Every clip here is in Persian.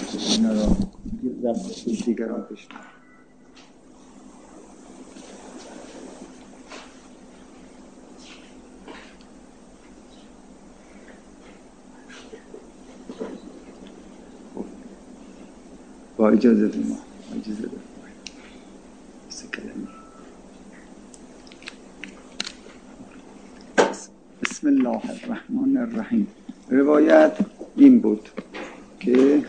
اینا رو دیگران بشنن. با اجازه ما اجازه بده بسم الله الرحمن الرحیم. روایت این بود که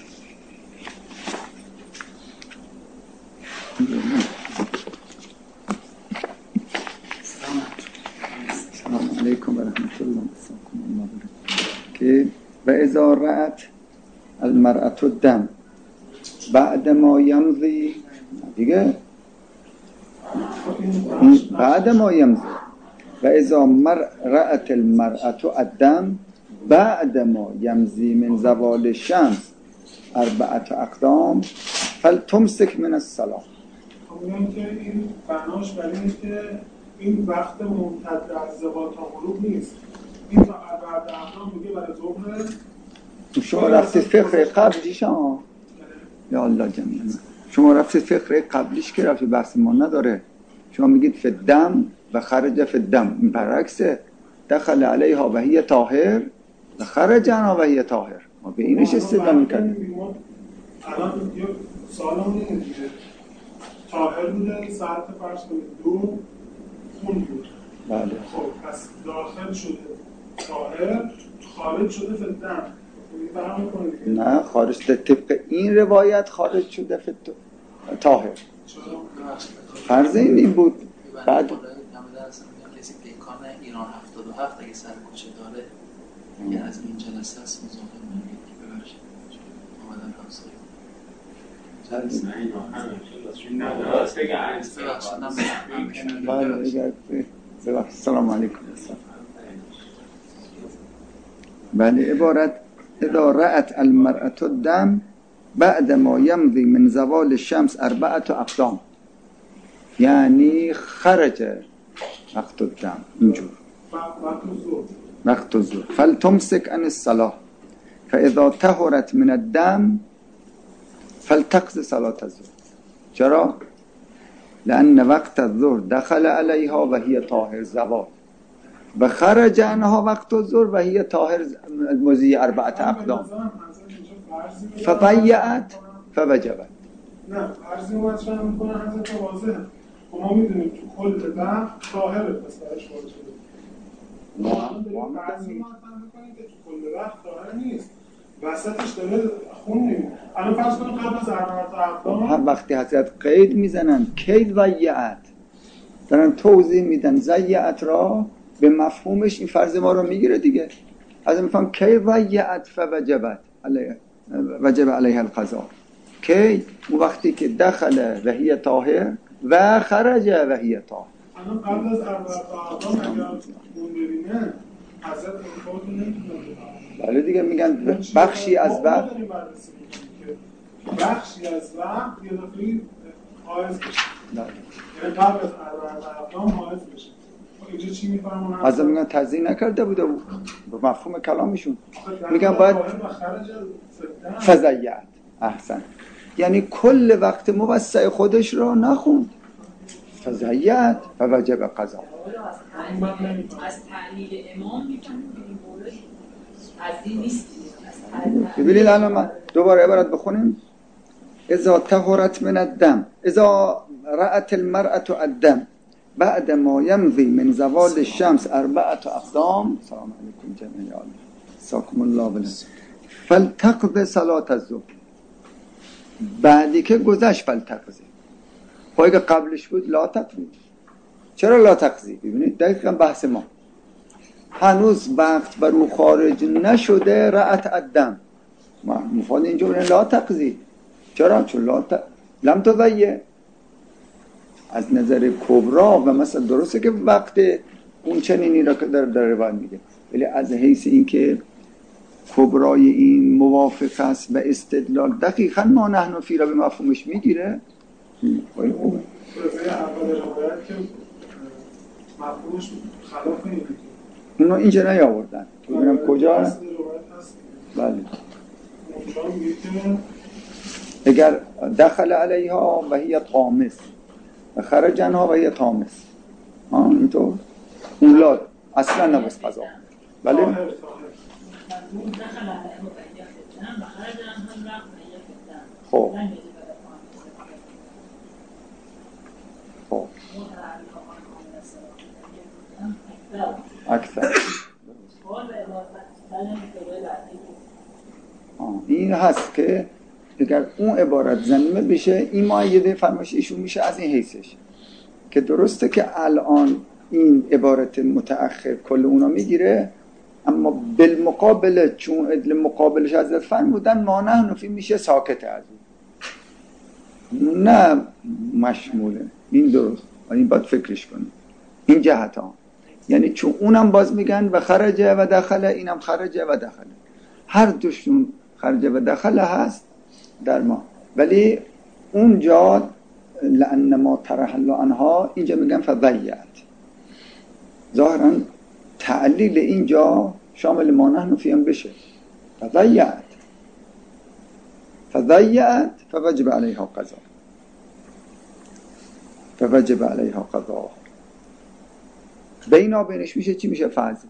السلام علیکم و رحمت الله که و اذا رأت المرأة الدم بعد ما یمضی دیگه بعد ما یمضی و اذا رأت المرأة الدم بعد ما یمضی من زوال الشمس 4 اقدام فلتمسک من الصلاة. میگن که این بناش برای اینه که این وقت ممتد از زوال تا غروب نیست، این تا 4 اقدام میگه برای ظهر. شما رفتید فقه قبلیش ها یا الله جمیعا، شما رفتید فقه قبلیش که رفتید بحث ما نداره. شما میگید فدم و خرج فدم، این برعکسه. دخل علیها و هی طاهر و خرج عنها و هی طاهر. ما به اینش استدلال میکنیم. الان یه سوالمون اینه دیگه، طاهر بوده ساعت فرض کنید 2 خون بود. بله. خب پس داخل شده طاهر، خارج شده فدم. نه خارج طبق این روایت خارج شده طاهر. فرض این بود. بعد کسی پیکان ایران 77 اگه سر کوچه داره یه از این جلسه هست مزاحم نمید که ببرشه آمدن همسایی. سلام علیکم. بله عبارت اذا رأت المرأة الدم بعد ما يمضي من زوال الشمس 4 اقدام، یعنی خرج وقت الدم اینجور وقت الظهر فلتمسك عن الصلاة فاذا طهرت من الدم فلتقضي صلاة الظهر. چرا؟ لأن وقت الظهر دخل عليها وهي طاهر زوال و خرج عنها وقت الظهر و هي طاهر مضی 4 اقدام فضیعت فوجبت. نه عرضی مطرح میکنه حضرت واضحه. ما میدونیم تو کل وقت طاهره، پس برش واجبه. ما عرضی مطرح میکنیم که تو کل وقت طاهر نیست، وسطش داره خون نمیده. الان فرض کنیم قبل از 4 اقدام هم وقتی حضرت قید میزنن کید ضیعت دارن توضیح میدن، ضیعت را به مفهومش این فرض ما رو میگیره دیگه. از این میفهم کی ضیعت فوجبت علیه وجب علیه القضاء. کی اون وقتی که دخل و هی طاهر و خرج و هی طاهر. الان قبل از 4 اقدام اگر خون ببینه حضرت انفاق نمیتونه. بله دیگه میگن بخشی از وقت بخشی از وقت یه دفعی حائز بشه. یعنی قبل از 4 اقدام حائز بشه. اینجا چی میفهمون؟ از میگن تضییع نکرده بوده به مفهوم کلامشون. میگن باید فضیعت. احسن. یعنی کل وقت موسع خودش رو نخوند. فضیعت و وجب قضا. از تعلیل امام میفهمیم از این نیست. ببینید الان من دوباره عبارت بخونیم. اذا طهرت من الدم اذا رأت المرأة الدم بعد ما یمضی من زوال الشمس 4 اقدام. سلام علیکم جمیعا. ساکم الله بله. فلتقض صلاة الظهر. بعدی که گذشت فلتقضی. خواهی که قبلش بود لا تقضی. چرا لا تقضی؟ ببینید دقیقا بحث ما هنوز وقت بر او خارج نشده. رأت الدم مفاد اینجا بینید لا تقضی. چرا؟ چون لم تضیع. از نظر کبرا و مثلا درسته که وقت اون چنینی را که در روایت میگه، ولی از حیث این که کبرای این موافق است و استدلال دقیقاً ما نحن فی را به مفهومش میگیره. خیلی خوبه. اول روایت که مفهومش خلاف اینه. اونو اینجا نیاوردن. ببینم کجا. بله. شما میگید که اگر دخل علیها و هی طامس و خرج عنها و هی طامس، اینطور اولا اصلا نباید قضا، ولی طاهر منظور دخل علیها و هی فتنه و خرج عنها و هی فتنه. خب خب اکثر این هست که اگر اون عبارت ضمیمه بشه، این مؤیده فرمایش ایشون میشه از این حیثش که درسته که الان این عبارت متأخر کل اونا میگیره، اما بالمقابل چون عدل مقابلش حضرت فرمودن ما نحن فی میشه ساکت از اون، نه مشموله. این درست، این باید فکرش کنیم این جهت ها، یعنی چون اونم باز میگن و خرجه و دخله، اینم خرجه و دخله، هر دوشون خرجه و دخله هست در ما، ولی اونجا لأن ما ترحل عنها اینجا میگن فضیعت. ظاهرا تعلیل اینجا شامل ما نحن فیهم بشه، فضیعت فوجب علیها قضا، فوجب علیها قضا. بینا بینش میشه چی؟ میشه فضل.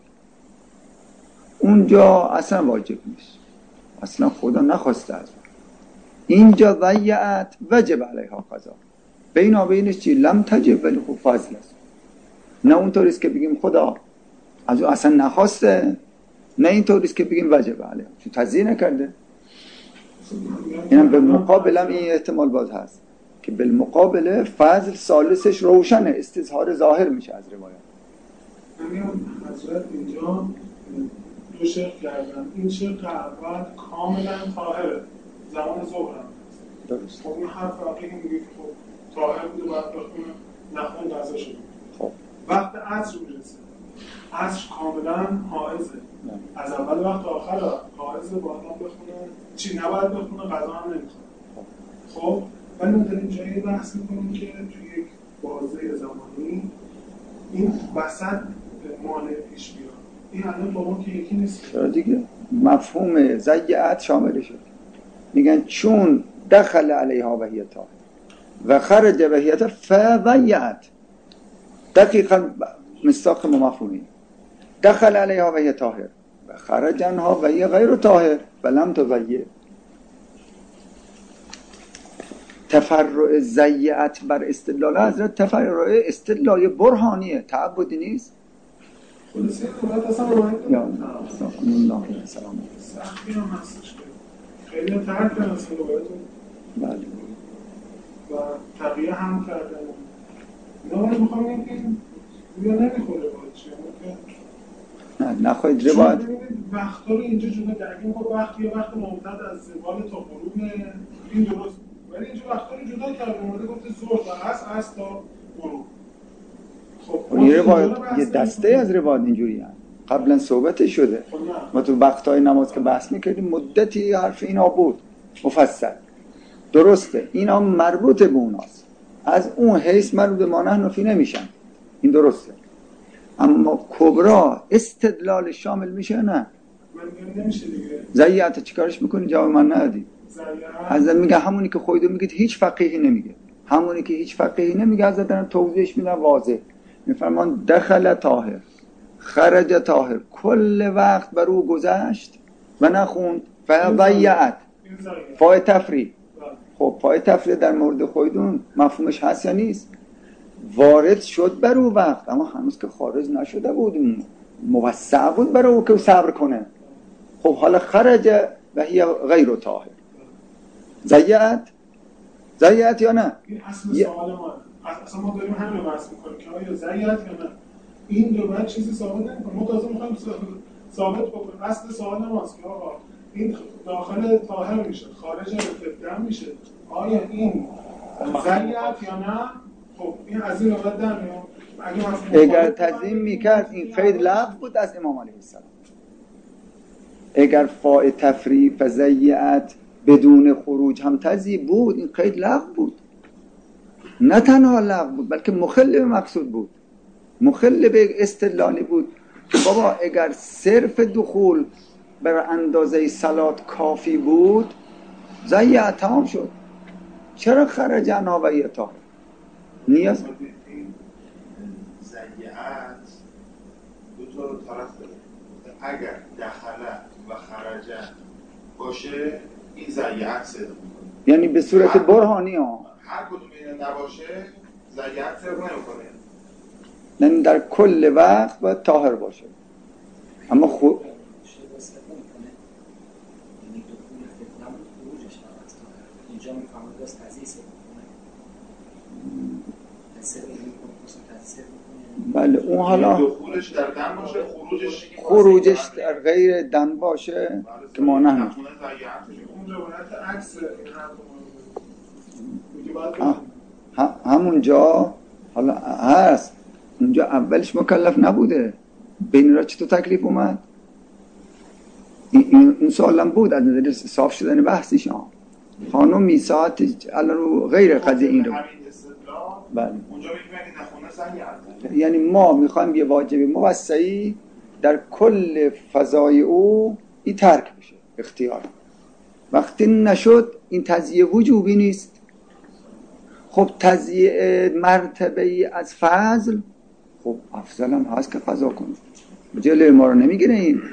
اونجا اصلا واجب نیست، اصلا خدا نخواسته از اون. اینجا ضیعت وجب علیها قضا، بینا بینش چی؟ لم تجب ولی خوب فضل است. نه اونطوریست که بگیم خدا از اون اصلا نخواسته، نه اینطوریست که بگیم وجب علیها چون تضییع نکرده. اینم به مقابلم این احتمال باز هست که بالمقابل فضل ثالثش روشنه، استظهار ظاهر میشه از روایت. حضرت اینجا دو شق کردن، این شق اول کاملا طاهره، زمان ظهر هم درست. خب این حرف واقعی که میگه خب طاهر بوده باید بخونه، نخون غذا شده. خب وقت عصر میرسه، عصر کاملا حائزه، از اول وقت آخر حائزه، باید هم بخونه، چی نباید بخونه، غذا هم نمیخونه. خب ولی ما داریم جایی بحث میکنیم که توی یک بازه زمانی این وسط مانع پیش بیاد. این الان با ما که یکی نیست. چرا دیگه؟ مفهوم ضیعت شامل شد. میگن چون دخل علیها و هی طاهر و خرج و هی فضیعت، دقیقا مصداق مفهومی. دخل علیها و هی طاهر و خرج عنها و هی غیر طاهر ولم تضیع. تفرع ضیعت بر استدلال حضرت تفرع استدلال برهانیه، تعبدی نیست. خلاصه روایت اصلا روایت یا الله سلام سختی هم هستش که خیلی ترک کردن اصلا روایت بله و تقییه هم کردن. اینا ولی میخوام این که بیا نمیخوره باید چیه نخواهید روایت وقتا رو اینجا جدا درگیم. خب وقتی یه وقت ممتد از زوال تا غروب این درست، ولی اینجا وقتا رو جدا کرده، اومده گفته ظهر و عصر تا غروب. خب یه روایت یه دسته از روایت اینجوری هست، قبلا صحبت شده ما تو وقتهای نماز که بحث میکردیم مدتی حرف اینا بود مفصل. درسته اینا مربوط به اوناست، از اون حیث مربوط به ما نحن فی نمیشن، این درسته، اما کبرا استدلال شامل میشه نه؟ من نمیشه دیگه. ضیعت چیکارش میکنی؟ جواب من ندادی. حضرت میگه همونی که خودتو میگید هیچ فقیهی نمیگه، همونی که هیچ فقیهی نمیگه حضرت دارن توضیحش میدن واضح. میفرمان دخل طاهر خرج طاهر، کل وقت بر او گذشت و نخوند فضیعت پای تفریح. خب پای تفریح در مورد خودتون مفهومش هست یا نیست؟ وارد شد بر او وقت اما هنوز که خارج نشده بود، موسع بود برای او که صبر کنه. خب حالا خرج و هی غیر طاهر، ضیعت یا نه؟ این اصل سوال ما، اصلا ما داریم همین رو بحث میکنیم که آیا ضیعت یا نه. این رو باید چیزی ثابت نمی‌کنه، ما تازه میخوایم ثابت بکنیم. اصل سوال ماست که آقا این داخل طاهر میشه، خارج فتنه میشه، آیا این ضیعت یا نه؟ خب این از این رو باید در میام. اگر تضمین میکرد این قید لغو بود از امام علیه السلام. اگر فاء تفریع فضیعت بدون خروج هم تضییع بود، این قید لغو بود. نه تنها لغو بود بلکه مخل به مقصود بود، مخل به استدلالی بود که بابا اگر صرف دخول بر اندازه صلات کافی بود ضیع تمام شد. چرا خرجنا و یتا نیاز این ضیعت دو تا طرف داره. اگر دخله و خرجه باشه این ضیعت صدق میکنه، یعنی به صورت برهانی ها. هر کدوم این نباشه ضیعت صدق نمیکنه. یعنی در کل وقت باید طاهر باشه. اما اینجا میفهمد باز تضییح بله اون حالا دخولش در دم باشه، خروجش در غیر دم باشه که ما نه اون روایت عکس این حرف همونجا حالا هست. اونجا اولش مکلف نبوده، بین را چطور تکلیف اومد؟ این سوالم بود از نظر صاف شدن بحثش. خانم میساعت الان رو غیر قضیه این رو بله. اونجا میگه نخونه ضیعت، یعنی ما میخوایم یه واجب موسعی در کل فضای او این ترک بشه اختیار. وقتی نشد این تضییع وجوبی نیست. خب تضییع مرتبه از فضل خب افضل هم هست که قضا کنه، جلوی ما رو نمیگیره این.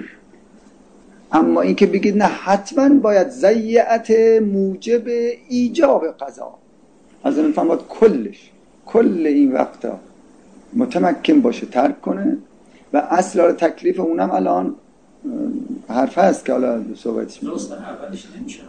اما این که بگید نه حتما باید ضیعت موجب ایجاب قضا، از این فهمت کل این وقتا متمکن باشه ترک کنه و اصل تکلیف اونم الان حرف هست که حالا صحبتش می‌کنه. درست اولش نمیشه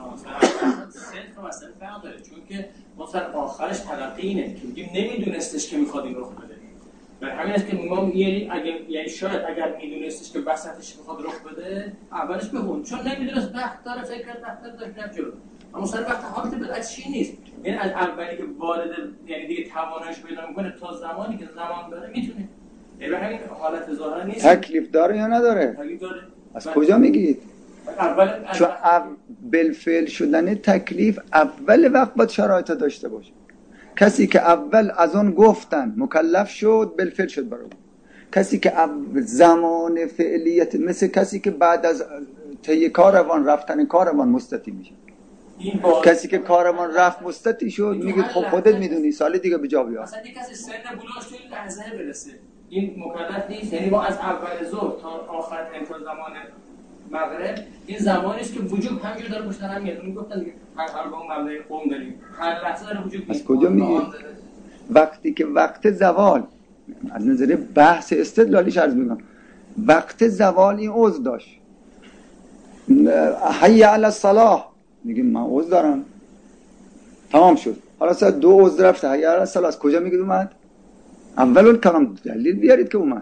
مثلا فرق داره، چون که مثلا آخرش تلقی اینه که میگیم نمیدونستش که میخواد این رخ بده. برای همین است که ما یعنی شاید اگر میدونستش که وسطش میخواد رخ بده اولش بهون، چون نمیدونست وقت داره فکر داشت جلو. اما مثلا وقت حالت بالعکس چی نیست، یعنی از اولی که وارد یعنی دیگه توانش پیدا میکنه تا زمانی که زمان داره میتونه. یعنی همین حالت ظاهرا نیست. تکلیف داره یا نداره؟ تکلیف داره. از کجا میگید؟ چون بالفعل شدن تکلیف اول وقت باید شرایط داشته باشه. کسی که اول از اون گفتن مکلف شد بالفعل شد برای کسی که زمان فعلیت، مثل کسی که بعد از طی کاروان رفتن کاروان مستطیع میشه. کسی که کاروان رفت مستطیع شد میگه خب خودت میدونی سال دیگه به جا بیار. مثلا کسی سن بلوغش توی لحظه برسه این مکلف نیست. یعنی ما از اول ظهر تا آخر انتها زمان مغرب این زمانی است که وجود همینجور داره پشت هم میاد. اون گفتن که هر با اون مبلغ قوم داریم هر لحظه داره وجود میاد. از کجا میگی؟ وقتی که وقت زوال از نظر بحث استدلالیش عرض میکنم، وقت زوال این عذر داشت، حی علی الصلاح میگیم من عذر دارم تمام شد. حالا ساعت 2 عذر رفته حی علی الصلاح از کجا میگید اومد؟ اول کلام دلیل بیارید که اومد.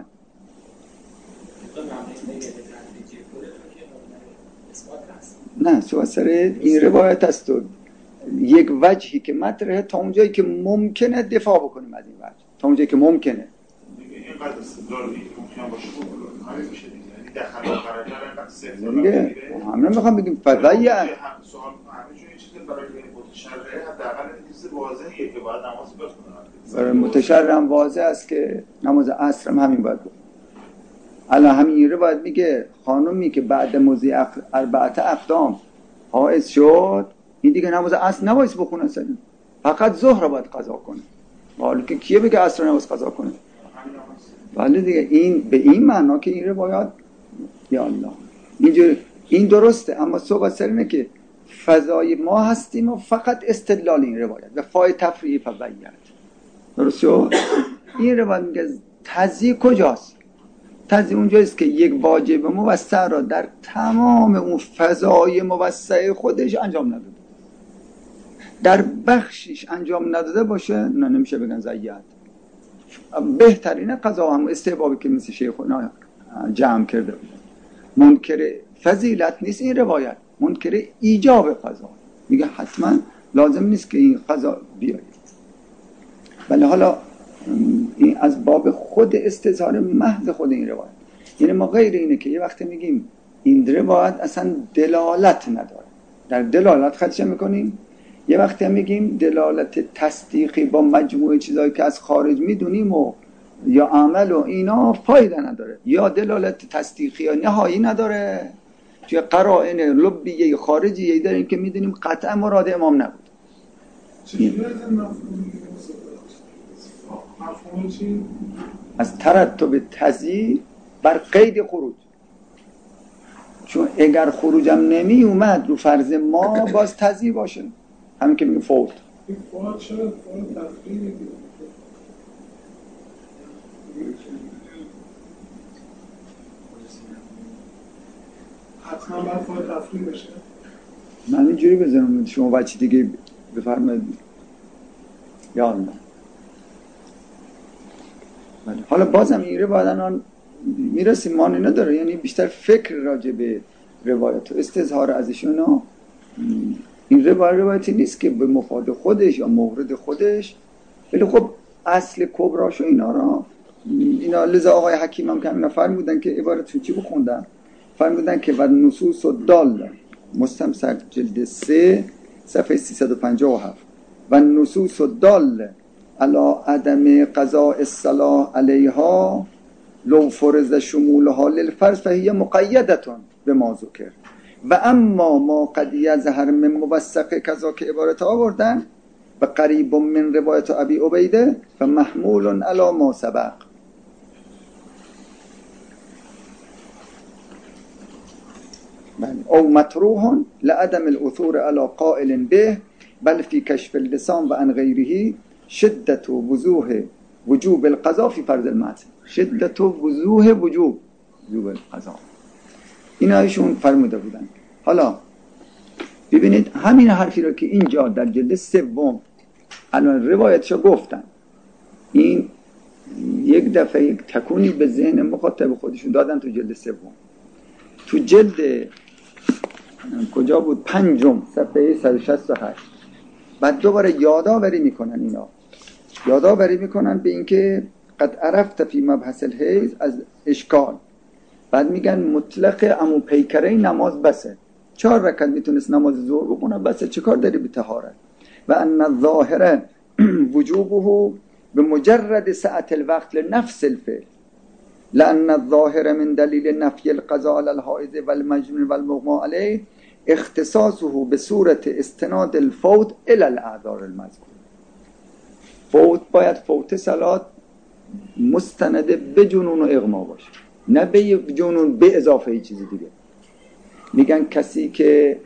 نه سوال سر این روایت است و یک وجهی که مطرحه تا اونجایی که ممکنه دفاع بکنیم از این وجه، تا اونجایی که ممکنه. اینقدر استدلال ممکن باشه همین میشه دیگه، یعنی دخل و خرجه رو اینقدر سفت دیگه. همین میخوام بگیم فضایع سوال همینجور یه چیزی برای متشرعه حداقل چیز واضحیه که باید نماز بخونه. برای متشرع هم واضح است که نماز عصر هم همین باید بخونه. الان همین رو باید میگه خانومی که بعد موزی 4 اقدام حائض شد این دیگه نماز عصر نباید بخونه اصلا، فقط ظهر رو باید قضا کنه. حالا که کیه بگه عصر رو نباید قضا کنه؟ ولی دیگه این به این معنا که این رو باید یا الله اینجور این درسته. اما صحبت سر اینه که فضای ما هستیم و فقط استدلال این روایت و فای تفریعی فضاییت درست شد. این روایت میگه تضییع کجاست؟ تضییع اونجاست که یک واجب موسع را در تمام اون فضای موسع خودش انجام نداده، در بخشش انجام نداده باشه نه نمیشه بگن ضیعت. بهترین قضا هم استحبابی که مثل شیخونا جمع کرده منکر فضیلت نیست این روایت، منکر ایجاب قضا. میگه حتما لازم نیست که این قضا بیاید. ولی حالا این از باب خود استظهار محض خود این روایت، یعنی ما غیر اینه که یه وقت میگیم این روایت اصلا دلالت نداره، در دلالت خدشه میکنیم. یه وقت هم میگیم دلالت تصدیقی با مجموعه چیزایی که از خارج میدونیم و یا عمل و اینا فایده نداره، یا دلالت تصدیقی یا نهایی نداره توی قرائن لبیه خارجیه داریم که میدونیم قطعا مراد امام نبود. چجوری از این مفهوم چی؟ از ترتب تضییع بر قید خروج، چون اگر خروجم نمی اومد رو فرض ما باز تضییع باشه، همین که میگه فوت. این فوت چرا فوت تفریح میگه؟ حتما باید فوت تفریح بشه. من اینجوری بزنم، شما بچه دیگه بفرمایید. یا الله. حالا بازم این روایتان میرسیم ما نداره، یعنی بیشتر فکر راجع به روایت و استظهار ازشون. این روایتی نیست که به مفاد خودش یا مورد خودش، ولی خب اصل کبراش و اینا لذا آقای حکیم هم که اینا فرمودن که عبارتشون چی بخوندن؟ فرمودن که و نصوص و دال مستمسک جلد 3 صفحه 357 و نصوص و دال علی عدم قضاء الصلاة علیها لو فرض شمولها للفرض فهی مقیدتون به ما ذکر و اما ما قد یظهر من موثق کذا که عبارت آوردن و قریب من روایت ابی عبیده فمحمول علی ما سبق. او مطروح لعدم الاثور علی قائل به بل فی کشف اللسان و عن غیره شدت وضوح وجوب القضاء فی فرض المعصیه. شدت وضوح وجوب القضاء اینا ایشون فرموده بودن. حالا ببینید همین حرفی رو که اینجا در جلد 3 الان روایتشو گفتن، این یک دفعه یک تکونی به ذهن مخاطب خودشون دادن تو جلد 3. تو جلد کجا بود؟ 5 صفحه 168 بعد دوباره یادآوری میکنن، اینا یادآوری میکنن به اینکه قد عرفت فی مبحث الحیض از اشکال. بعد میگن مطلق عمو پیکره نماز بسه، 4 رکعت میتونست نماز ظهر بخونه بسه، چه کار داری به طهارت؟ و ان الظاهر وجوبه به مجرد ساعت الوقت لنفس الفعل لان الظاهر من دلیل نفی القضاء علی الحائض والمجنون والمغمى علیه اختصاصه به صورت استناد الفوت الى الاعذار المذکور. فوت باید فوت صلات مستند به جنون و اغما باشه، نه به جنون به اضافه چیزی دیگه. میگن کسی که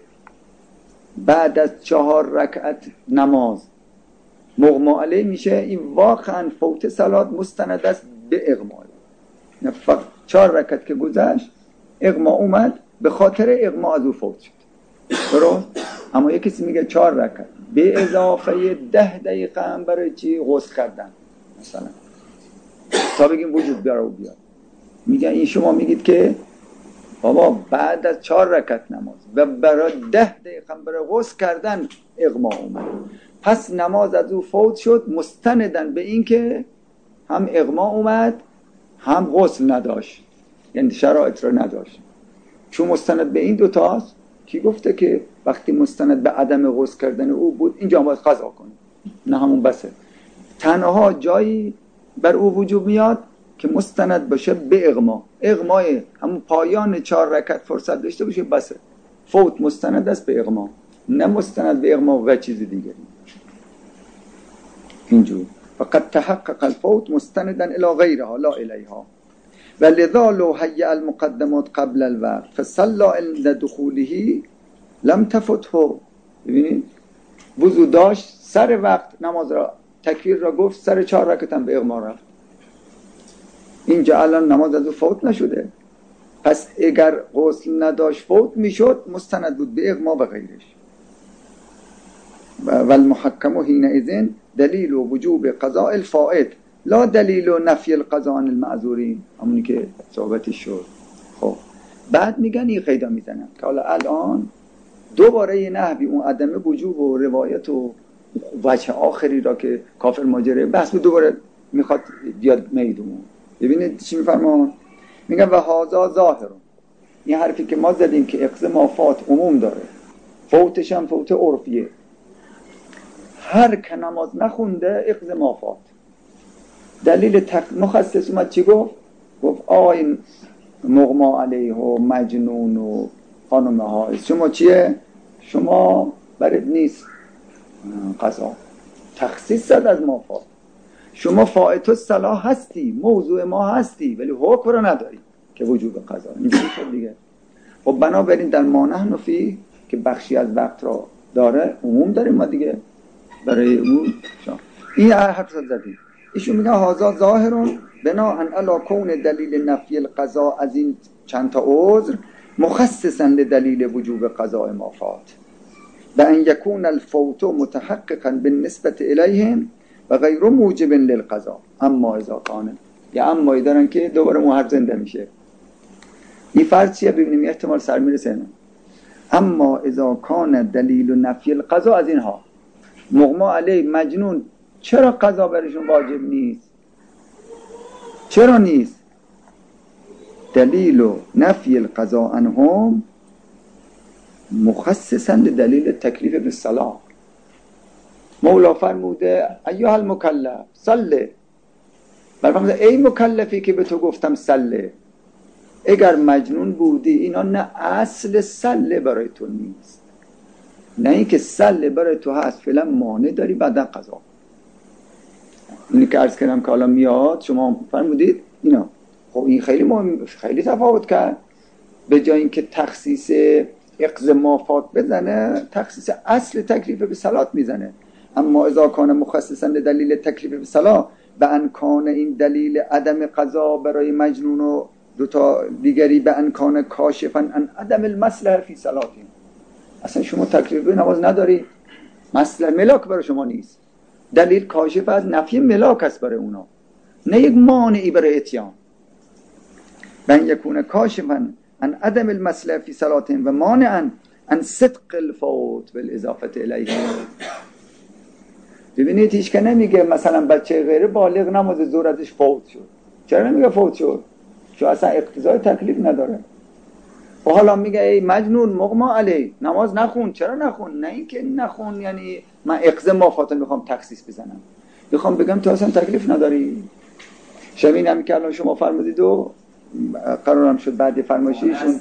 بعد از 4 رکعت نماز مغما علیه میشه، این واقعا فوت صلات مستند است به اغما. نه فقط 4 رکعت که گذشت اغما اومد، به خاطر اغما از او فوت شد، درست؟ اما یک کسی میگه 4 رکعت به اضافه 10 دقیقه هم برای چی غسل کردن مثلا تا بگیم وجود بیاد، میگن این شما میگید که بابا بعد از 4 رکعت نماز و برای 10 دقیقه هم برای غسل کردن اغما اومد، پس نماز از او فوت شد مستندن به این که هم اغما اومد هم غسل نداشت، یعنی شرایط رو نداشت. چون مستند به این دوتاست، کی گفته که وقتی مستند به عدم غسل کردن او بود اینجا باید قضا کنه؟ نه همون بسه. تنها جایی بر او وجوب میاد که مستند باشه به اغما، اغمای همون پایان 4 رکعت فرصت داشته باشه بسه. فوت مستند است به اغما، نه مستند به اغما و چیز دیگری. اینجور فقط تحقق الفوت مستندا الى غیرها لا الیها ولذا لو هيأ المقدمات قبل الوقت فصلى عند دخوله لم تفته. ببینید وضو داشت، سر وقت نماز را تکبیر را گفت، سر 4 رکعت هم به اغما رفت، اینجا الان نماز از او فوت نشده. پس اگر غسل نداشت فوت میشد، مستند بود به اغما و غیرش. و المحکم حینئذ دلیل وجوب قضاء الفائت لا دلیل نفی القضاء عن المعذورین، همونی که صحبتش شد. خب بعد میگن این قیدا میزنن که حالا الان دوباره یه نحوی اون عدم وجوب و روایت و وجه آخری را که کافر ماجره بحث دوباره میخواد بیاد میدون. ببینید چی میفرمان؟ میگن و هذا ظاهر، این حرفی که ما زدیم که اقضا مافات عموم داره، فوتش هم فوت عرفیه، هر که نماز نخونده اقضا مافات. دلیل مخصص اومد چی گفت؟ گفت این مغما علیه و مجنون و خانم حائز شما چیه؟ شما برد نیست قضا، تخصیص زد از ما فات. شما فائت الصلاح هستی، موضوع ما هستی، ولی حکم رو نداری که وجوب قضا. اینجوری شد دیگه. خب بنابراین در ما نحن فی که بخشی از وقت را داره، عموم داریم ما دیگه برای عموم. این حرف زدیم. ایشون میگن هذا ظاهرون بناء علی کون دلیل نفی القضا از این چند تا عذر مخصصا لدلیل وجوب قضاء ما فات و ان یکون الفوت متحققا بالنسبه الیهم و غیر موجب للقضاء. اما اذا کان، یا امایی دارن که دوباره محرف زنده میشه. این فرض چیه؟ ببینیم احتمال سر میرسه. اما اذا کان دلیل نفی القضاء از اینها مغما علی مجنون، چرا قضا برشون واجب نیست؟ چرا نیست؟ دلیل نفی القضاء عنهم مخصصا لدلیل تکلیف بالصلاة. مولا فرموده ایها المکلف صلی، برفرموده ای مکلفی که به تو گفتم صلی. اگر مجنون بودی اینا نه اصل صلی برای تو نیست، نه اینکه صلی برای تو هست فعلا مانع داری بعدا قضا. اینی که عرض کردم که حالا میاد شما فرمودید اینا. خب این خیلی مهم، خیلی تفاوت کرد. به جای اینکه تخصیص اقض مافات بزنه، تخصیص اصل تکلیف به صلات میزنه. اما اذا کان مخصصا دلیل تکلیف به صلات به انکان این دلیل عدم قضا برای مجنون و دوتا دیگری به انکان کاشفا ان عدم المصلحه فی صلاتهم. اصلا شما تکلیف به نماز نداری، مصلحه ملاک برای شما نیست، دلیل کاشف از نفی ملاک است برای اونا، نه یک مانعی برای اتیان. بن یکون کاشفا عن عدم المصلحه فی صلاتهم و مانعا عن صدق الفوت بالاضافه الیه. ببینید هیچ که نمیگه مثلا بچه غیر بالغ نماز ظهر ازش فوت شد. چرا نمیگه فوت شد؟ چون اصلا اقتضای تکلیف نداره. و حالا میگه ای مجنون مغما علی نماز نخون. چرا نخون؟ نه اینکه نخون یعنی من اقضا مافات میخوام تخصیص بزنم، میخوام بگم تو اصلا تکلیف نداری. شبیه هم که الان شما فرمودید و قرارم شد بعد فرمایشیشون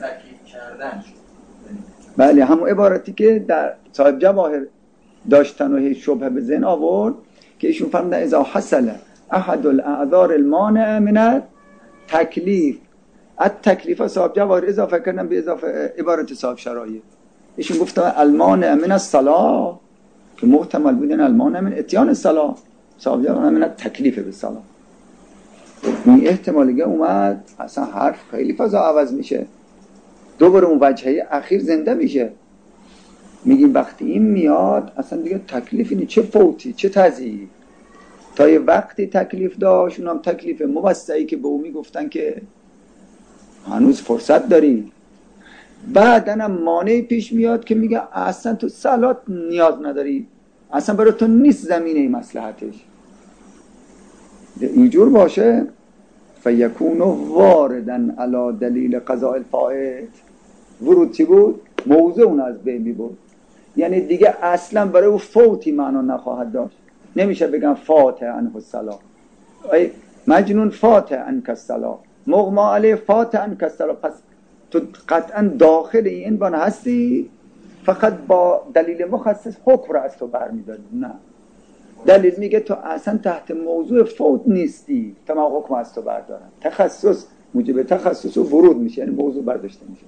بله همون عبارتی که در صاحب جواهر داشتن و هیچ شبه به ذهن آورد که ایشون فرمودن اذا حصل احد الاعذار المانع من تکلیف التکلیف. صاحب جواهر اضافه کردن به اضافه عبارت صاحب شرایط. ایشون گفتن المانع من الصلاه که محتمل بودن المانع من اتیان الصلاه. صاحب جواهر من تکلیف به صلاه. این احتمالیه اومد اصلا حرف خیلی فضا عوض میشه، دوباره اون وجهه اخیر زنده میشه. میگیم وقتی این میاد اصلا دیگه تکلیف اینی چه فوتی چه تضییعی. تا یه وقتی تکلیف داشت، اونم تکلیف موسعی که به او میگفتن که هنوز فرصت داری. بعدن هم مانعی پیش میاد که میگه اصلا تو صلات نیاز نداری، اصلا برای تو نیست زمینه مصلحتش. اینجور باشه فیکون واردن علی دلیل قضاء الفائت. ورود چی بود؟ موضوع اون از بین می بود، یعنی دیگه اصلا برای او فوتی معنا نخواهد داشت. نمیشه بگم فاتح عنه الصلاة، مجنون فاتح عنک الصلاة، مغما علیه فاتح عنک الصلاة. پس تو قطعا داخل این بنا هستی، فقط با دلیل مخصص حکم را از تو برمیداری. نه، دلیل میگه تو اصلا تحت موضوع فوت نیستی تا من حکم از تو بردارم. تخصص موجب تخصص و ورود میشه، یعنی موضوع برداشته میشه.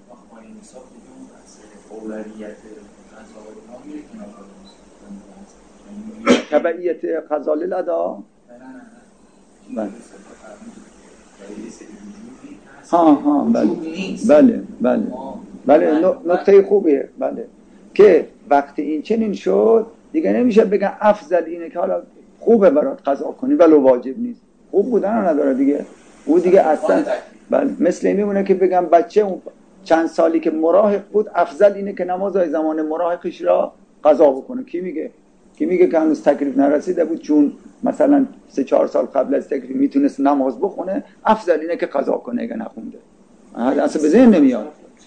تبعیت قضا للأدا. بله ها بله نکته خوبیه. بله که وقتی این چنین شد دیگه نمیشه بگن افضل اینه که حالا خوبه برات قضا کنی ولو واجب نیست. خوب بودن رو نداره دیگه، او دیگه اصلا بله مثل این میمونه که بگم بچه اون چند سالی که مراهق بود افضل اینه که نمازهای زمان مراهقش را قضا بکنه. کی میگه که هنوز تکلیف نرسیده بود، چون مثلا 3-4 سال قبل از تکلیف میتونست نماز بخونه، افضل اینه که قضا کنه اگه نخونده. اصلا به ذهن نمیاد.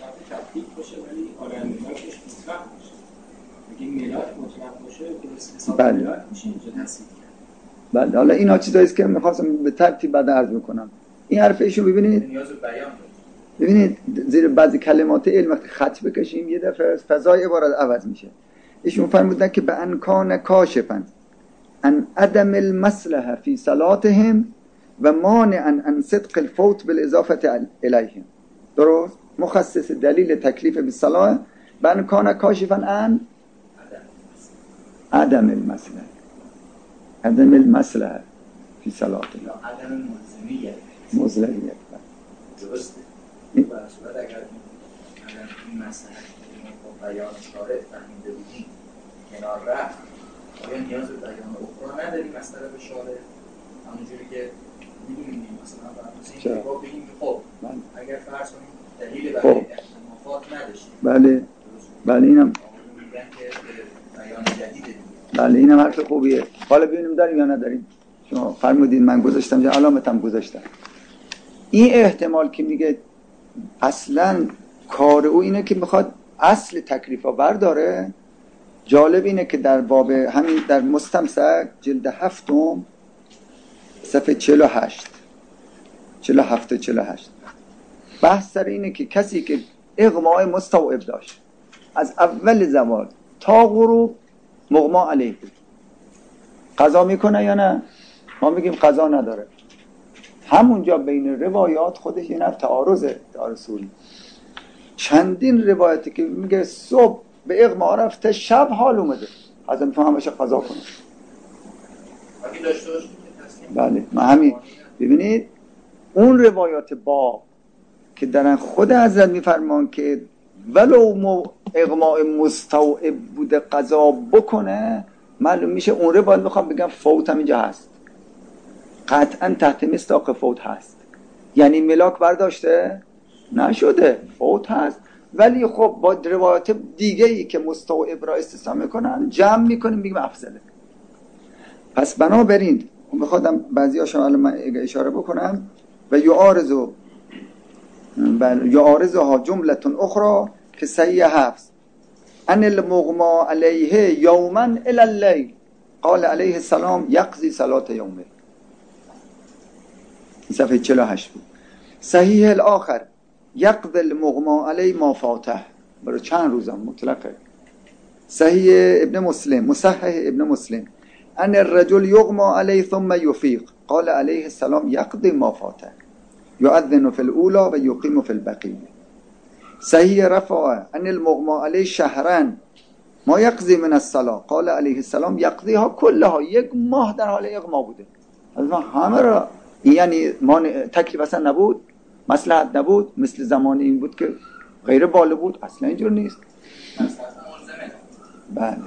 بله حالا اینا چیزاییست که میخواستم به ترتیب بعد عرض میکنم. این حرف ایشون ببینید نیاز به بیان ببینید زیر بعضی کلمات علم وقتی خط بکشیم یه دفعه فضای عبارت عوض میشه. ایشون فرمودن که به انکان کاشفن ان عدم المصلحه فی صلاتهم و مانعا عن صدق الفوت بالاضافه الیهم. درست؟ مخصص دلیل تکلیف بالصلاه به انکان کاشفا ان عدم المصلحه فی صلاتهم، عدم مزلحیت. درسته. در صورت اگر این مسئله با بیان شارع فهمیده بودیم کنار رفت، آیا نیاز به بیان اخرى نداریم مسئله به شارع؟ همونجوری که میدونیم مثلا برای این با بگیم خب اگر فرض کنیم دلیل برای اختلافات نداشتیم، بله اینم میگن که بیان جدیده. بله اینم حرف خوبیه. حالا ببینیم داریم یا نداریم. شما فرمودین من گذاشتم جا علامتم گذاشتم. این احتمال که میگه اصلا کار او اینه که میخواد اصل تکلیفا برداره، جالب اینه که در باب همین در مستمسک جلد 7 صفحه 47 بحث سر اینه که کسی که اغماء مستوعب داشت از اول زوال تا غروب مغما علیه بود، قضا میکنه یا نه؟ ما میگیم قضا نداره. همونجا بین روایات خودش این تعارضه. رسول چندین روایتی که میگه صبح به اغما رفته شب حال اومده، از این همشه قضا کنه. بله ما همین ببینید اون روایات با که درن خود حضرت میفرمان که ولو اغماء مستوعب بوده قضا بکنه، معلوم میشه اون روایت میخوام بگم فوت هم اینجا هست، قطعا تحت مصداق فوت هست، یعنی ملاک برداشته نشده، فوت هست. ولی خب با روایات دیگه ای که مستوعب را استثنا میکنن جمع میکنیم بگیم افضله. پس بنابراین میخوادم بعضی هاشون الان من اشاره بکنم و یعارضها جملتون اخرى که صحیح حفظ ان المغما علیه یوما الی اللیل قال علیه السلام یقضی صلات یومه. صفحه 48 بود. صحیح الاخر یقضی المغما علی ما فاته، برای چند روزم مطلقه. صحیح ابن مسلم مصحح ابن مسلم ان الرجل یغما علی ثم یفیق قال علیه السلام یقضی ما فاته یؤذن فی الاولی و یقیم فی البقیه. صحیح رفاعه ان المغما علی شهرن ما یقضی من الصلاه قال علیه السلام یقضیها کلها. یک ماه در حال اغما بوده، از همه را، یعنی تکلیف اصلا نبود، مصلحت نبود، مثل زمان این بود که غیر باله بود، اصلا اینجور نیست. بله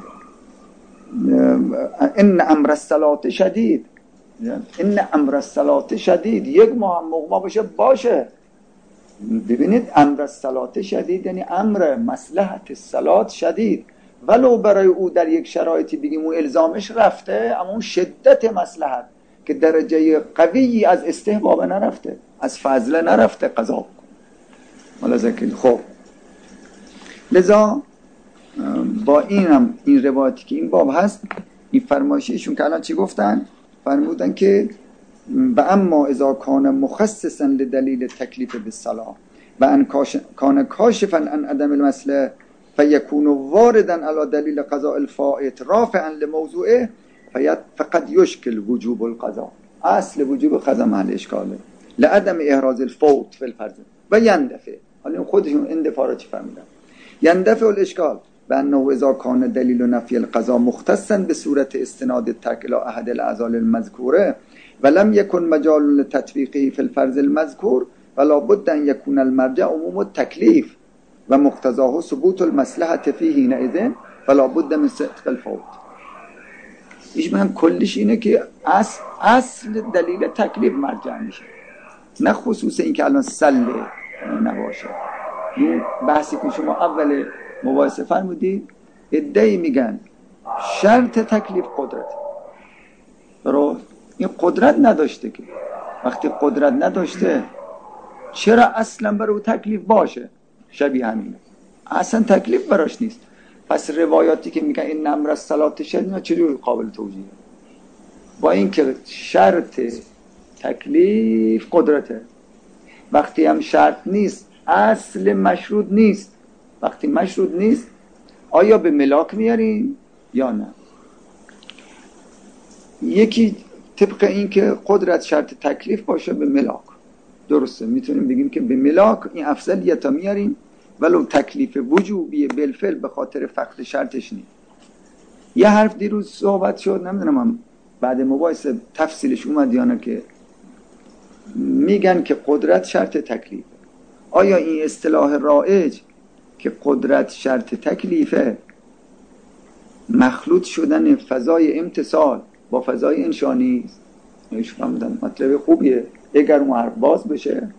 ان امر الصلاه شدید، ان امر الصلاه شدید، یک ماه مغما باشه. ببینید امر الصلاه شدید یعنی امر مصلحت الصلاه شدید، ولو برای او در یک شرایطی بگیم او الزامش رفته، اما اون شدت مصلحت که درجه قویی از استحباب نرفته، از فضله نرفته قضا ملازم. خب لذا با این روایتی که این باب هست، این فرمایششون که الان چی گفتن؟ فرمودن که و اما اذا کان مخصصا لدلیل تکلیف بالصلاه و ان کان کاشفا عن عدم المصلحه فیکون واردا علی دلیل قضاء الفائت رافعا لموضوعه فقد یشکل وجوب القضاء. اصل وجوب قضا محل اشکاله لعدم احراز الفوت فی الفرض و یندفع. حالا خودشون اندفاع را چی فهمیدن؟ یندفع الاشکال بانه اذا کان دلیل نفی القضاء مختصا به صورت استناد الترک الى احد الاعضاء المذکوره ولم يكن مجال لتطبيقه في الفرض المذكور ولا بد ان يكون المرجع عموم التكليف ومقتضاه ثبوت المصلحه فيه حينئذ فلا بد من صدق الفوت. ایش من کلش اینه که اصل دلیل تکلیف مرجع میشه، نه خصوص این که الان سله نباشه. این بحثی که شما اول مباحثه فرمودید، ادعی میگن شرط تکلیف قدرت، درست؟ این قدرت نداشته که وقتی قدرت نداشته چرا اصلا برای او تکلیف باشه؟ شبیه همینه، اصلا تکلیف براش نیست. پس روایاتی که میگن این امر الصلاه شدید چجوری قابل توجیه؟ با اینکه شرط تکلیف قدرته، وقتی هم شرط نیست اصل مشروط نیست. وقتی مشروط نیست آیا به ملاک میاریم یا نه؟ یکی طبق این که قدرت شرط تکلیف باشه به ملاک، درسته، میتونیم بگیم که به ملاک این افضلیت ها میاریم ولو تکلیف وجوبی بالفعل به خاطر فقد شرطش نیست. یه حرف دیروز صحبت شد، نمیدونم هم بعد مباحثه تفصیلش اومد یا نه، که میگن که قدرت شرط تکلیفه. آیا این اصطلاح رایج که قدرت شرط تکلیفه مخلوط شدن فضای امتصال با فضای انشا نیست؟ نوش فهمیدن مطلب خوبیه. اگر اون حرف باز بشه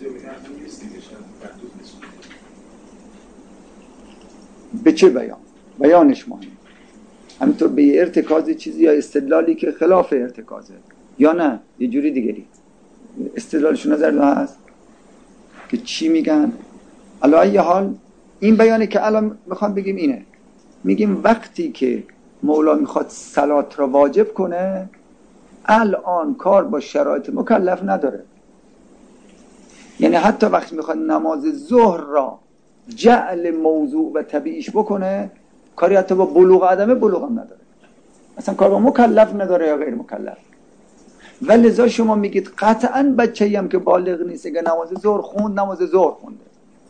به چه بیان؟ بیانش مهمه. همینطور به ارتکاز چیزی یا استدلالی که خلاف ارتکازه یا نه یه جوری دیگری. استدلالشون نظر دو هست که چی میگن. علی ای حال این بیانی که الان میخوام بگیم اینه، میگیم وقتی که مولا میخواد صلات را واجب کنه الان کار با شرایط مکلف نداره. یعنی حتی وقتی میخواد نماز ظهر را جعل موضوع و طبیعیش بکنه کاری حتی با بلوغ عدمه بلوغ هم نداره، اصلا کار با مکلف نداره یا غیر مکلف. ولذا شما میگید قطعاً بچه‌ای هم که بالغ نیست اگه نماز ظهر خوند نماز ظهر خونده.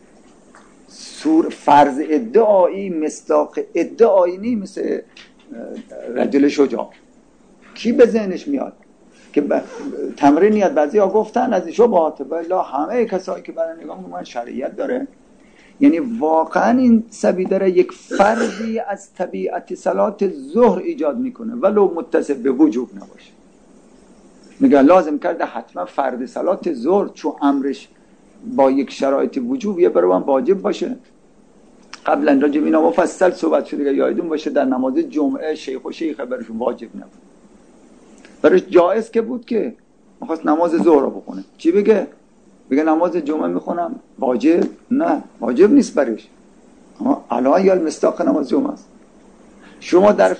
فرض ادعایی مصداق ادعایی نیست. مثل رجل شجاع کی به ذهنش میاد که تمرینیت بعضی ها گفتن از شبهات بالله همه کسایی که برای نگاه میکنن شرعیت داره. یعنی واقعا این سبیدره یک فرضی از طبیعت صلات ظهر ایجاد میکنه ولو متصل به وجوب نباشه. میگه لازم کرده حتما فرض صلات ظهر چون امرش با یک شرایط وجوبیه برای من واجب باشه. قبلا راجع به اینا مفصل صحبت شده که یادتون باشه در نماز جمعه شیخ و شیخه براشون واجب نبود، برای جایز که بود که می‌خواست نماز ظهر رو بخونه چی بگه؟ بگه نماز جمعه میخونم واجب؟ نه واجب نیست برش، اما الان یا مصداق نماز جمعه است. شما در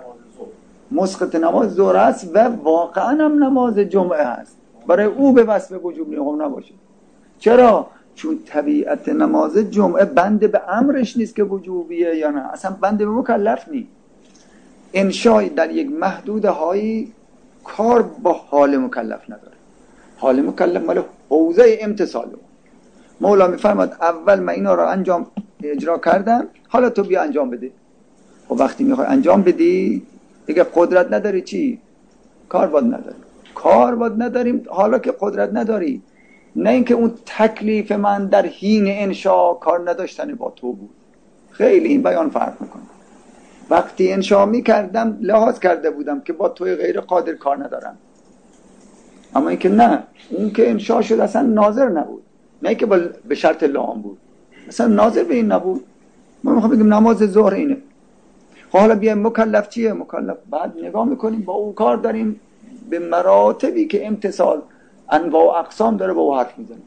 مسقط نماز ظهر است و واقعا هم نماز جمعه است، برای او به وصف وجوب نباشه. چرا؟ چون طبیعت نماز جمعه بنده به امرش نیست که وجوبیه یا نه، اصلا بنده به مکلف نیست. انشای در یک محدوده هایی کار با حال مکلف نداره. حال مکلف مال حوزه امتصاله. مولا میفرماد اول من اینا رو اجرا کردم، حالا تو بیا انجام بده. خب وقتی میخوای انجام بدی دیگه قدرت نداری چی؟ کار باید نداریم حالا که قدرت نداری. نه اینکه اون تکلیف من در حین انشا کار نداشتن با تو بود. خیلی این بیان فرق میکنه. وقتی انشا میکردم لحاظ کرده بودم که با توی غیر قادر کار ندارم، اما اینکه نه، اون که انشا شد اصلا ناظر نبود، نه که به شرط لام بود، اصلا ناظر به این نبود. ما میخوام بگیم نماز ظهر اینه. حالا بیایم مکلف چیه؟ مکلف بعد نگاه میکنیم با او کار داریم به مراتبی که امتصال انواع و اقسام داره با او حرف میزنیم.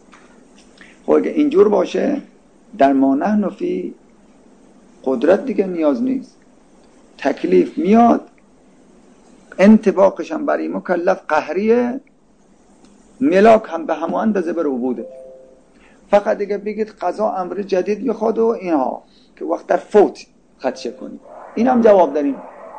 خب اگه اینجور باشه در ما نحن فی قدرت دیگه نیاز نیست. تکلیف میاد انطباقش هم برای مکلف قهریه، ملاک هم به همون اندازه بر عبوده. فقط دیگه بگید قضا امر جدید میخواد و اینها که وقت در فوت خدشه کنید، این هم جواب داریم.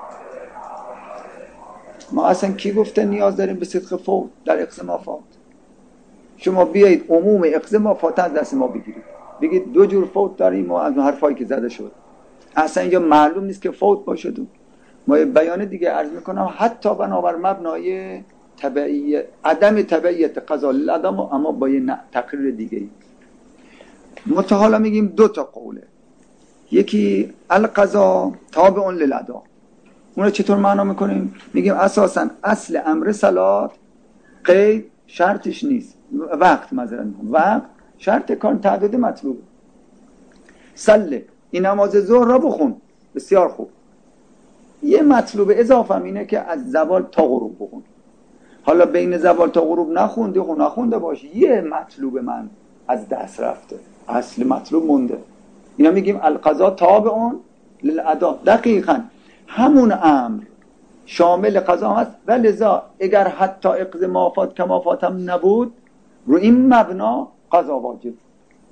ما اصلا کی گفته نیاز داریم به صدق فوت در اقسامات؟ شما بیایید عموم اقسامات از دست ما بگیرید، بگید دو جور فوت داریم و از حرفایی که زده شد اصلا اینجا معلوم نیست که فوت باشه. ما یه بیان دیگه عرض میکنم حتی بنابر مبنای تبعیت عدم تبعیت قضا للعدم، اما با یه تقریر دیگه ای. متحالا میگیم دو تا قوله، یکی القضا تابع للعدا. اون رو چطور معنا میکنیم؟ میگیم اساسا اصل امر صلات قید شرطش نیست، وقت شرط کار تعدد مطلوب. صله این نماز ظهر را بخون، بسیار خوب. یه مطلوب اضافه اینه که از زوال تا غروب بخون. حالا بین زوال تا غروب نخونده باشه، یه مطلوب من از دست رفته، اصل مطلوب مونده. اینا میگیم القضا تابع للعدا. دقیقاً همون امر شامل قضا هست و لذا اگر حتی اقضا مافات کمافات هم نبود رو این مبنا قضا واجب.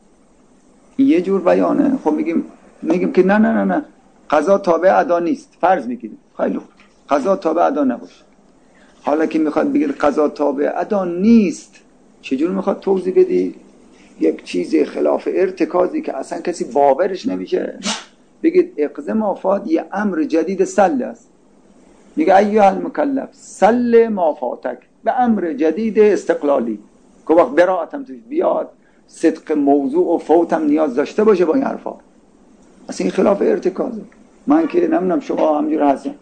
یه جور بیانه. خب میگیم که نه قضا تابع ادا نیست. فرض میگیریم خیلی خوب قضا تابع ادا نباشه. حالا که میخواد بگید قضا تابع ادا نیست، چجور میخواد توضیح بدی؟ یک چیز خلاف ارتکازی که اصلا کسی باورش نمیشه بگید اقضا ما فات یه امر جدید سل است. میگه ایها المکلف سل ما فاتک، به امر جدید استقلالی که وقت براعتم توش بیاد، صدق موضوع و فوتم نیاز داشته باشه با این حرفا. اصلا این خلاف ارتکازه. من که نمیدونم شما همجور هستم،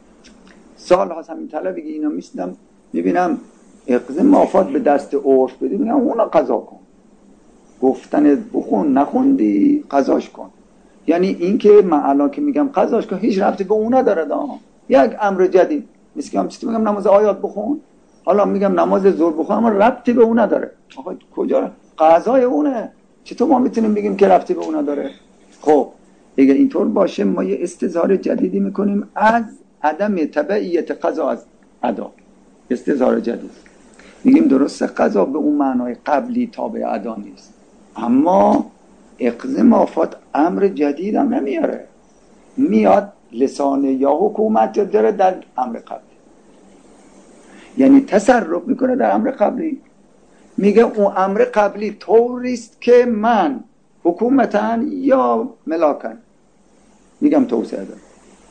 سال هست همین طلبی که اینا میشنم میبینم اقضا ما فات به دست عرف بدی، میگم اونا قضا کن. گفتن بخون نخوندی قضاش کن. یعنی این که من الان که میگم قضاش کن هیچ ربطی به اونا داره یک امر جدید. مثل که چطور میگم نماز آیات بخون، حالا میگم نماز ظهر بخون، اما ربطی به اونا داره. آقا کجا قضای اونه؟ چطور ما میتونیم بگیم که ربطی به اونا داره؟ خب اگر اینطور باشه ما یه استظهار جدیدی میکنیم از عدم تبعیت قضا از ادا. استظهار جدید میگیم درسته قضا به اون معنای قبلی تابع ادا نیست، اما اقضا ما فات امر جدید هم نمیاره، میاد لسان یا حکومت داره در امر قبلی، یعنی تصرف میکنه در امر قبلی. میگه اون امر قبلی طوریست که من حکومتن یا ملاکن میگم توسعه دارم.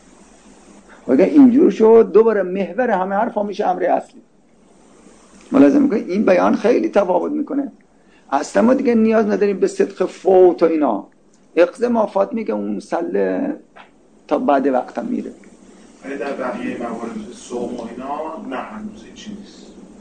و اگه اینجور شد دوباره محور همه حرفا میشه امر اصلی. ملاحظه میکنه این بیان خیلی تفاوت میکنه. اصلا ما دیگه نیاز نداریم به صدق فوت و اینا. اقضا ما فات میگه اون سله تا بعد وقت هم میره. ولی در بقیه موارد صوم و اینا نه هنوز این چی نیست،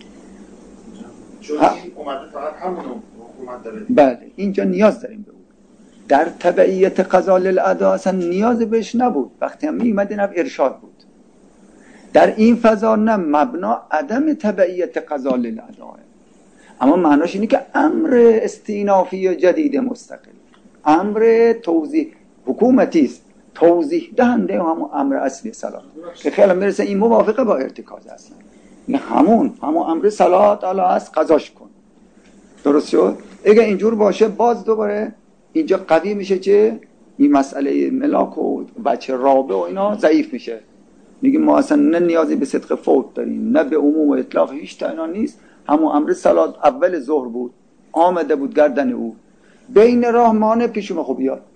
چون این اومده فقط همونو حکومت داره. بله اینجا نیاز داریم به اون. در تبعیت قضا للادا اصلا نیاز بهش نبود، وقتی هم میومد این ارشاد بود. در این فضا نه، مبنا عدم تبعیت قضا للادا، اما معناش اینه که امر استینافی جدید مستقل، امر توضیح حکومتی است، توضیح دهنده همون امر اصلی صلات که خیلی میرسه این موافقه با ارتکاز اصلا. این همون امر صلات علی است، قضاش کن. درست شد؟ اگه اینجور باشه باز دوباره اینجا قوی میشه که این مسئله ملاک و بچه رابع و اینا ضعیف میشه. میگیم ما اصلا نه نیازی به صدق فوت داریم نه به عموم و اطلاق، هیچ تا اینا نیست. همون امر صلات اول ظهر بود، آمده بود گردن او، بین راه مانع پیش اومد خب بیاد.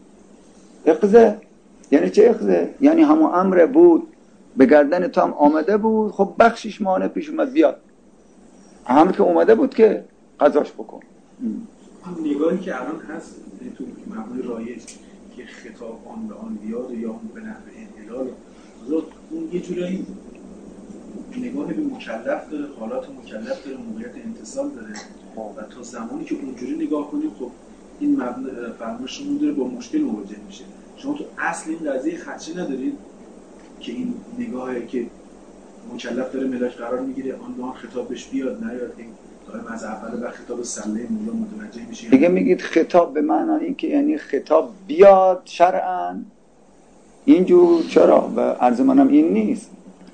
اقضا یعنی چه اقضا؟ یعنی همون امر بود به گردن تو هم آمده بود، خب بخشش مانع پیش اومد بیاد. امر که اومده بود که قضاش بکن. این نگاهی که الان هست تو مبنای رایج که خطاب آن به آن بیاد یا اون به نحو انحلال، اون یه جورایی نگاه به مکلف داره، حالات مکلف داره، موقعیت انتصال داره و تا زمانی که اونجوری نگاه کنیم خب این فرمایشمون داره با مشکل مواجه میشه. شما تو اصل این قضیه خدشه ندارید که این نگاهی که مکلف داره ملاک قرار میگیره آن به آن خطابش بیاد نیاد، این دائم از اول و خطاب سله مولا متوجه میشه. دیگه میگید خطاب به معنی این که یعنی خطاب بیاد شرعاً اینجور، چرا؟ به عرض منم این نیست.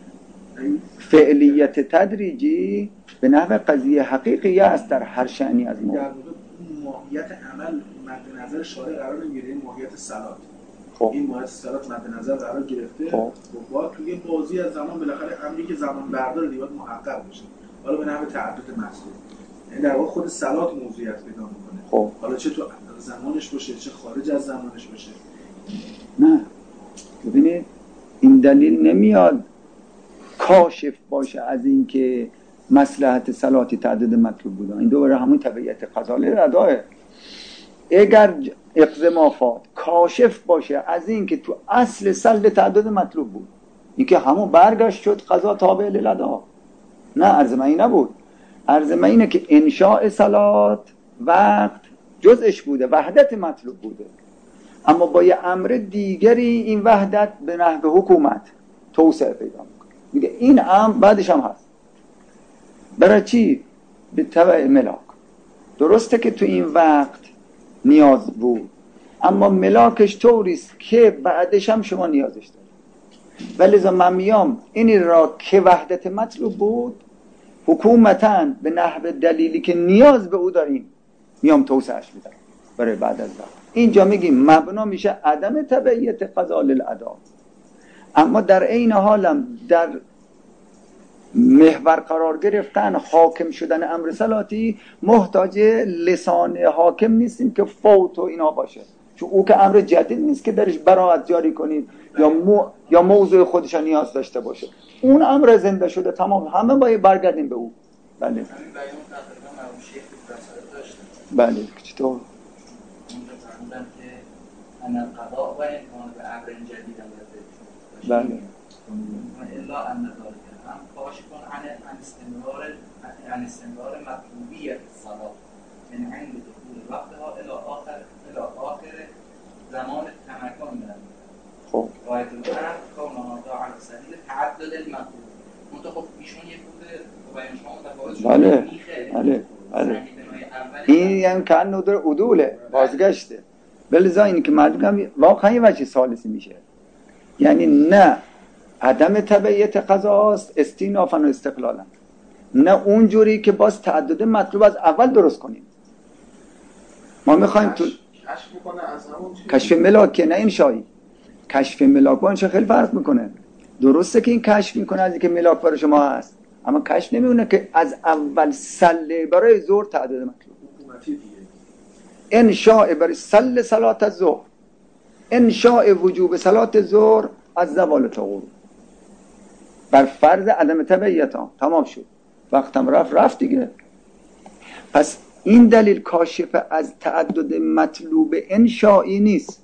فعلیت تدریجی به نحو قضیه حقیقی است در هر شأنی از ما. در واقع ماهیت عمل مد نظر شارع قرار نمیگیره، این ماهیت صلات. خب این ماهیت صلات مد نظر قرار گرفته. خب با توی بازی از زمان بالاخره امری که زمان بردار دیواد محقق بشه. حالا به نحو تعدد مسئول. یعنی در واقع خود صلات موضوعیت پیدا میکنه. خب حالا چه تو زمانش باشه چه خارج از زمانش باشه. نه ببینید این دلیل نمیاد کاشف باشه از این که مصلحت صلاتی تعدد مطلوب بوده. این دوباره همون تبعیت قضا للاداه. اگر اقضا ما فات کاشف باشه از این که تو اصل سل تعدد مطلوب بود، این که همون برگشت شد قضا تابع للاداه. نه عرض من این نبود. عرض من اینه که انشاء صلات وقت جزءش بوده، وحدت مطلوب بوده، اما با یه امر دیگری این وحدت به نحو حکومت توسعه پیدا میکنه. میگه این امر بعدش هم هست. برای چی؟ به تبع ملاک. درسته که تو این وقت نیاز بود، اما ملاکش طوریست که بعدش هم شما نیازش دارید. ولی من میام این را که وحدت مطلوب بود حکومتاً به نحو دلیلی که نیاز به او داریم میام توسعهش میدم. برای بعد از وقت. اینجا میگیم مبنا میشه عدم تبعیت قضا للادا، اما در عین حالم در محور قرار گرفتن حاکم شدن امر صلاتی محتاج لسان حاکم نیستیم که فوت و اینا باشه، چون او که امر جدید نیست که درش براءت جاری کنید یا موضوع خودش نیاز داشته باشه. اون امر زنده شده تمام، همه باید برگردیم به او. بله بله چطور؟ أن القضاء وإن كان بأمر جديد بله إلا أن ذلك هم كاشف عن استمرار مطلوبية الصلاة من عند دخول وقتها إلى آخر زمان التمكن منها. خب غاية الأمر كونها على سبيل تعدد المطلوب. منتخب ایشون یک بوده و شما متفاوت بله این یعنی که نداره عدوله بازگشته. بلذا این که مردم واقعا یه وجه ثالثی میشه، یعنی نه عدم تبعیت قضاست استینافا و استقلالا، نه اونجوری که باز تعدد مطلوب از اول درست کنیم. ما میخوایم تو کشف ملاک، نه انشایی. کشف ملاک با انشا خیلی فرق میکنه. درسته که این کشف میکنه از اینکه ملاک برای شما هست، اما کشف نمیونه که از اول سله برای ظهر تعدد مطلوب. انشاء برای سل صلات الظهر، انشاء وجوب صلات الظهر از زوال تا غروب بر فرض عدم تبعیت ها تمام شد. وقتم رفت دیگه. پس این دلیل کاشف از تعدد مطلوب انشائی نیست،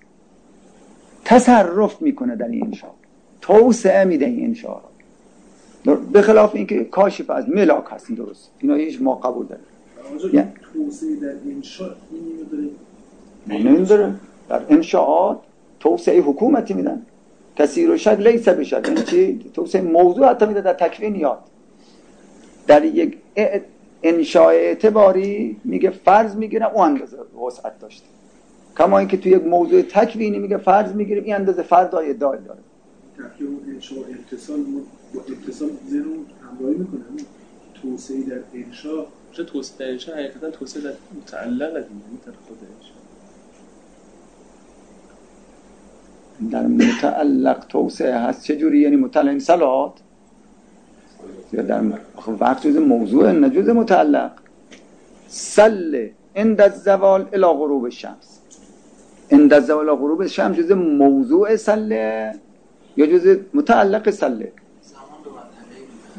تصرف میکنه در این انشاء، توسعه میده این انشاء را، به خلاف اینکه کاشف از ملاک هست. درست اینا هیچ ما قبول داره. یعنی توسعه در انشاء اینو داره در انشاءات توسعه حکومتی میدن. کسی رو شک لیس بشد، یعنی چی؟ توسعه موضوع حتی میده در تکوینیات. در یک انشاء اعتباری میگه فرض میگیرم اون اندازه وسعت داشته، کما اینکه توی یک موضوع تکوینی میگه فرض میگیریم این اندازه فرضای ادعای داره. تکوین انشاء اتصال ذهن همراهی میکنه. توسعه در انشاء چه توسعه در انشاء حقیقتا توسعه در متعلق دیگه در خود انشاء. در متعلق توسعه هست چجوری؟ یعنی متعلق صلات یا در وقت جز موضوع نه جز متعلق. سل عند الزوال الى غروب الشمس، عند الزوال الى غروب الشمس جز موضوع سل یا جز متعلق سل؟ زمان دو مرحله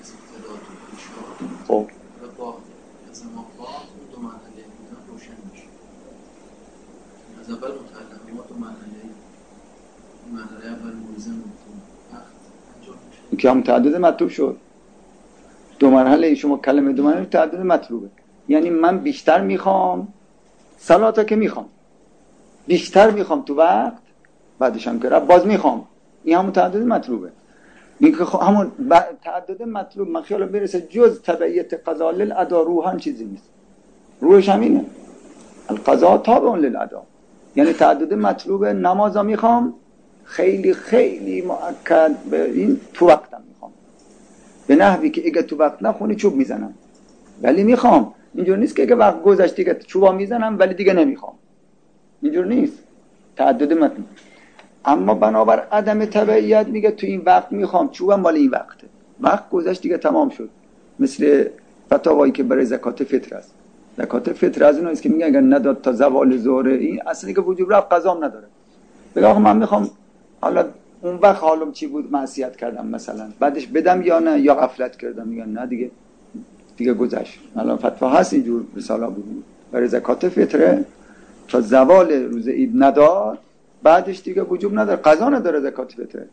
خب و با زمان با دو مرحله روشن میشه. از اول متعلقات دو مرحله اول موزه وقت انجام میشه که هم تعدد مطلوب شد. دو مرحله شما کلمه دو مرحله تعدد مطلوبه، یعنی من بیشتر میخوام صلاتا که میخوام بیشتر میخوام تو وقت، بعدش هم که باز میخوام، این همون تعدد مطلوبه. این که همون تعدد مطلوب من خیال برسه جز تبعیت قضا للادا روحان چیزی نیست. روحش همینه، القضا تابع للادا، یعنی تعدد مطلوب. نمازا میخوام خیلی خیلی مؤکد به این تو وقتم میخوام، به نحوی که اگه تو وقت نخونی چوب میزنم، ولی میخوام. اینجور نیست که اگه وقت گذشت دیگه چوبا میزنم ولی دیگه نمیخوام، اینجور نیست. تعدد مطلوب. اما بنابر عدم تبعیت میگه تو این وقت میخوام، چوبم مال این وقته، وقت گذشت دیگه تمام شد. مثل فتاوایی که برای زکات فطر است. زکات فطر از اونایست که میگن اگر نداد تا زوال ظهر این اصلا که وجوب رفت قضام نداره. بگه آقا من میخوام حالا اون وقت حالم چی بود، معصیت کردم مثلا، بعدش بدم یا نه، یا غفلت کردم، میگن نه دیگه گذشت. الان فتوا هست اینجور رساله بود برای زکات فطره تا زوال روز عید نداد، بعدش دیگه وجوب نداره، قضا نداره زکات فطره.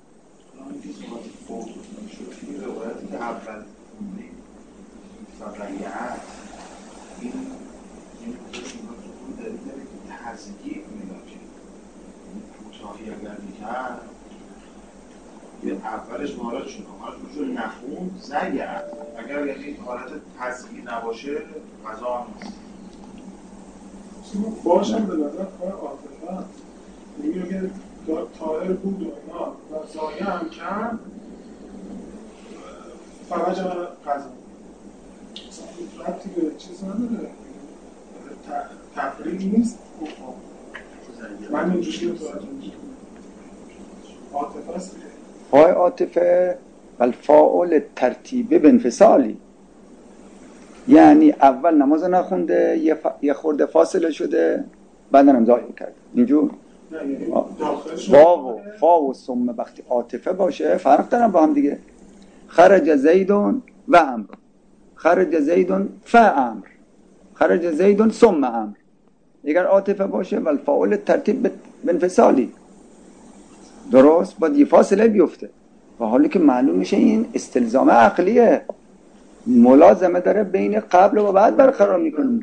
اولش وارد شد، چون نخوند زگر، اگر یعنی حالت تسبیح نباشه قضا هم نیست. باشم به نظر کار عاطفه هست. میگه که طاهر بود و اینا و زایه هم کرد فرج قضا ربطی به چیز نداره، تفریق نیست. من اینجوری متوجه میشم عاطفه است. های عاطفه والفاعل ترتیب بانفصالی، یعنی اول نماز نخونده یه خورده فاصله شده بعدن هم ضایع کرد اینجور. واو و فا و ثم وقتی عاطفه باشه فرق دارن با هم دیگه. خرج زیدون و امر، خرج زیدون فامر، خرج زیدون ثم امر. اگر عاطفه باشه والفاعل ترتیب بانفصالی، درست باید یه فاصله بیفته. و حالی که معلوم میشه این استلزام عقلیه، ملازمه داره بین قبل و بعد برقرار میکنه.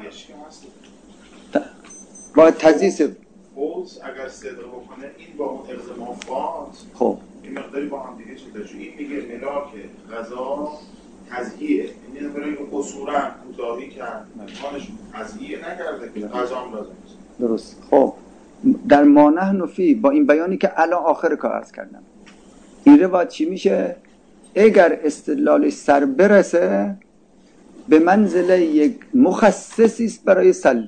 باید تضییع فوز اگر صدق بکنه این با اون الزامات خب این مقداری با هم دیگه چیزه. این میگه ملاک غذا تزییه، این برای قصورا کوتاهی کرد خانش تزییه نکرده که غذا هم لازم است. درست. خب در ما نحن فی با این بیانی که الان آخر کار عرض کردم این روایت چی میشه؟ اگر استدلالش سر برسه به منزله یک مخصصی است برای سله.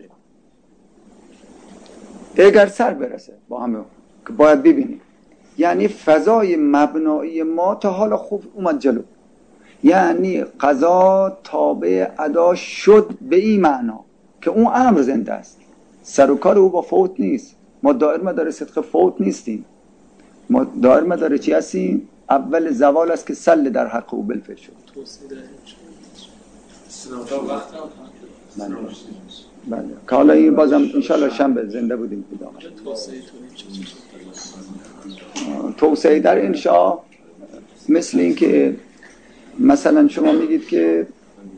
اگر سر برسه با همه که باید ببینیم، یعنی فضای مبنایی ما تا حالا خوب اومد جلو، یعنی قضا تابع ادا شد به این معنا که اون امر زنده است، سر و کار او با فوت نیست. ما دائر مدار صدق فوت نیستیم، ما دائر مدار چی هستیم؟ اول زوال است که سل در حق او بالفعل شد. بله که حالا این بازم انشالله شنبه زنده بودیم بدام. توسعه در انشاء مثل این که مثلا شما میگید که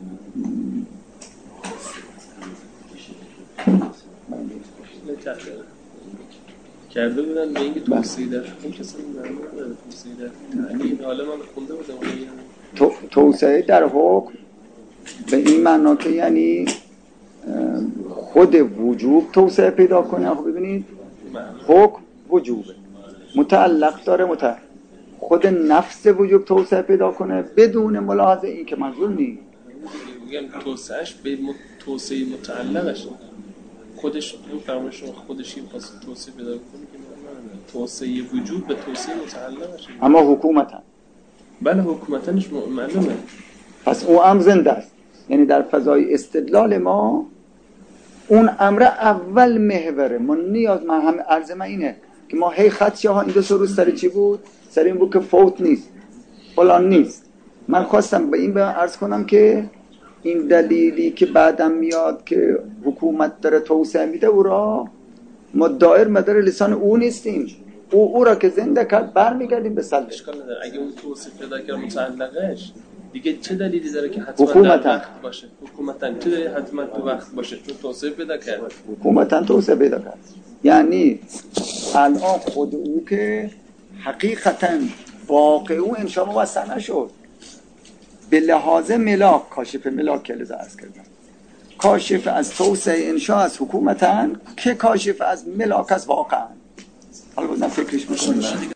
کرده بودن به اینکه توسعه در حکم کسی نداره، توسعه در تعلیم. حالا من خونده بودم توسعه در حکم به این معنا که یعنی خود وجوب توسعه پیدا کنه. خب ببینید حکم وجوبه متعلق داره خود نفس وجوب توسعه پیدا کنه بدون ملاحظه این که منظور نیست. میگم توسعهش به توسعه متعلقش خودش این فرمایش خودش این پاس توسعه پیدا کنه که توسعه وجود به توسعه متعلقش. اما حکومتن بله حکومتنش معلومه. پس اون امر زنده است، یعنی در فضای استدلال ما اون امر اول محوره. ما نیاز من هم عرض من اینه که ما هی خدشه ها این دو روز سر چی بود؟ سر این بود که فوت نیست فلان نیست. من خواستم به این عرض کنم که این دلیلی که بعدم میاد که حکومت داره توسعه میده او را ما دایر مدار لسان او نیستیم، او را که زنده کرد برمیگردیم به سلش. اشکال نداره اگه اون توسعه پیدا کرد متعلقش دیگه چه دلیلی داره که حتما در وقت باشه؟ حکومتن چه دلیلی حتما تو وقت باشه؟ چون توسعه پیدا کرد. حکومتن توسعه پیدا کرد، یعنی الان خود او که حقیقتا واقع او انشاء موسع نشد به لحاظ ملاک، کاشف ملاک که لذا عرض کردم، کاشف از توسعه انشاء از حکومتن که کاشف از ملاک از واقعا. حالا بودن فکرش میکنم